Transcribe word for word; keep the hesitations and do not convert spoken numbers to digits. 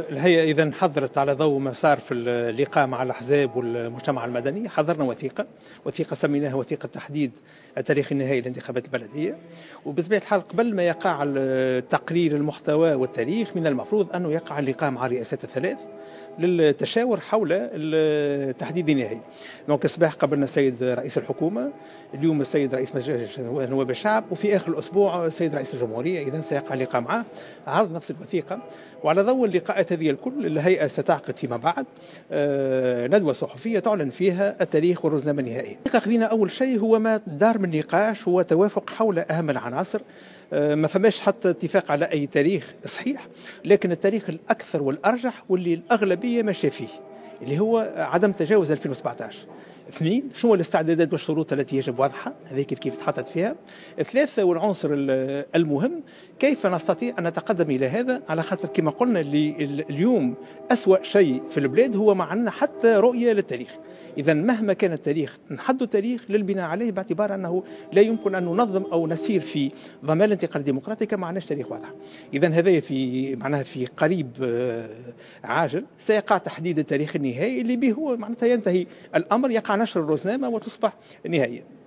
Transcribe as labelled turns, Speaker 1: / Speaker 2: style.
Speaker 1: الهيئة إذا حضرت على ضوء ما صار في اللقاء مع الأحزاب والمجتمع المدني، حضرنا وثيقة وثيقة سميناها وثيقة تحديد التاريخ النهائي للانتخابات البلدية. وبطبيعة الحال قبل ما يقع التقرير المحتوى والتاريخ من المفروض أنه يقع اللقاء مع الرئاسات الثلاث للتشاور حول التحديد النهائي. دونك الصباح قبلنا السيد رئيس الحكومة، اليوم السيد رئيس مجلس نواب الشعب، وفي آخر الأسبوع السيد رئيس الجمهورية. إذن سيقع اللقاء معه عرض نفس الوثيقة، وعلى ضوء اللقاءات هذه الكل الهيئة ستعقد فيما بعد ندوة صحفية تعلن فيها التاريخ والرزنامة النهائية. خلينا أول شيء هو ما دار من نقاش هو توافق حول أهم العناصر. ما فماش حتى اتفاق على أي تاريخ صحيح، لكن التاريخ الأكثر والأرجح واللي الأغلبية ماشية فيه اللي هو عدم تجاوز ألفين وسبعة عشر. اثنين، شنو الاستعدادات والشروط التي يجب وضعها، هذه كيف كيف تحطت فيها. ثلاثة، والعنصر المهم، كيف نستطيع أن نتقدم إلى هذا، على خاطر كما قلنا اللي اليوم أسوأ شيء في البلاد هو ما عندنا حتى رؤية للتاريخ. إذا مهما كان التاريخ نحدد تاريخ للبناء عليه، باعتبار أنه لا يمكن أن ننظم أو نسير في ضمان الانتقال الديمقراطي ما عندناش تاريخ واضح. إذا هذا في معناها في قريب عاجل سيقع تحديد التاريخ النهائي اللي به هو معناتها ينتهي الأمر، يقع نشر الرزنامة وتصبح نهائية.